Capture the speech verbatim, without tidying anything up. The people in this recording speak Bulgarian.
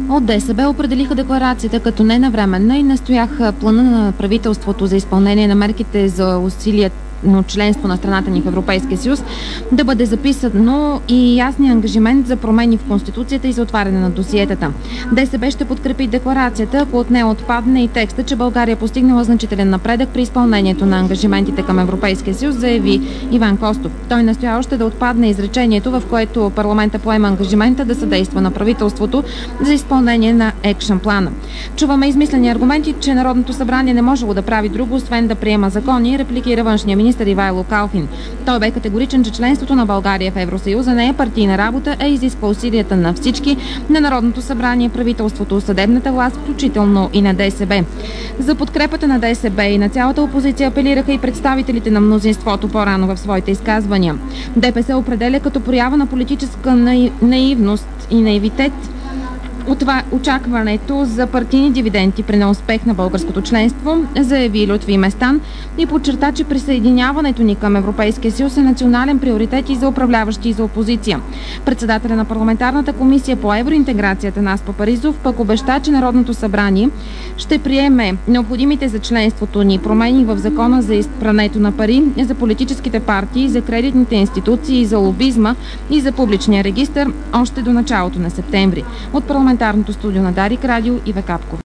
От ДСБ определиха декларацията като ненавременна и настояха плана на правителството за изпълнение на мерките за усилията но членство на страната ни в Европейския съюз да бъде записано и ясния ангажимент за промени в Конституцията и за отваряне на досиетата. ДСБ ще подкрепи декларацията, ако от нея отпадне и текста, че България е постигнала значителен напредък при изпълнението на ангажиментите към Европейския съюз, заяви Иван Костов. Той настоя още да отпадне изречението, в което парламента поема ангажимента да съдейства на правителството за изпълнение на екшън плана. Чуваме измислени аргументи, че Народното събрание не можело да прави друго, освен да приема закони, репликира външния министър Ивайло Калфин. Той бе категоричен, че членството на България в Евросъюза не е партийна работа, а изисква усилията на всички, на Народното събрание, правителството, съдебната власт, включително и на ДСБ. За подкрепата на ДСБ и на цялата опозиция апелираха и представителите на мнозинството по-рано в своите изказвания. ДПС определя като проява на политическа наивност и наивитет от това очакването за партийни дивиденти при неуспех на българското членство, заяви Лютви Местан и подчерта, че присъединяването ни към Европейския съюз е национален приоритет и за управляващи и за опозиция. Председателя на парламентарната комисия по евроинтеграцията Атанас Папаризов пък обеща, че Народното събрание ще приеме необходимите за членството ни промени в закона за изпрането на пари, за политическите партии, за кредитните институции, за лобизма и за публичния регистър още до началото на септември. От парламентарното студио на Дарик Радио Ива Капков.